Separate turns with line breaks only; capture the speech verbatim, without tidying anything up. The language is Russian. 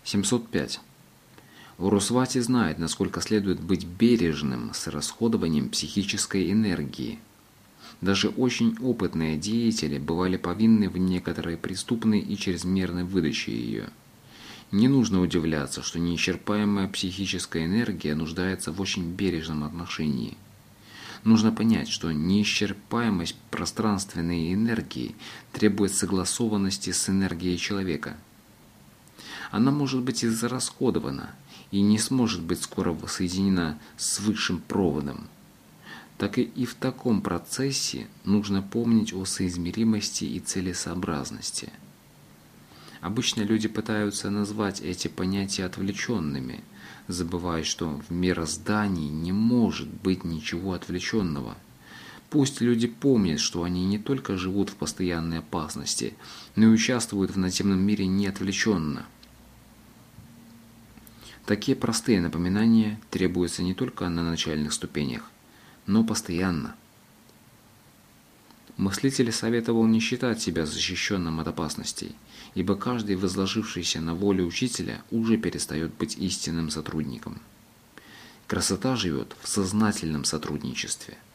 семьсот пять. Урусвати знает, насколько следует быть бережным с расходованием психической энергии. Даже очень опытные деятели бывали повинны в некоторой преступной и чрезмерной выдаче ее. Не нужно удивляться, что неисчерпаемая психическая энергия нуждается в очень бережном отношении. Нужно понять, что неисчерпаемость пространственной энергии требует согласованности с энергией человека. Она может быть израсходована и не сможет быть скоро соединена с высшим проводом. Так и в таком процессе нужно помнить о соизмеримости и целесообразности. Обычно люди пытаются назвать эти понятия отвлеченными, забывая, что в мироздании не может быть ничего отвлеченного. Пусть люди помнят, что они не только живут в постоянной опасности, но и участвуют в наземном мире неотвлеченно. Такие простые напоминания требуются не только на начальных ступенях, но постоянно. Мыслитель советовал не считать себя защищенным от опасностей, ибо каждый, возложившийся на волю учителя, уже перестает быть истинным сотрудником. Красота живет в сознательном сотрудничестве.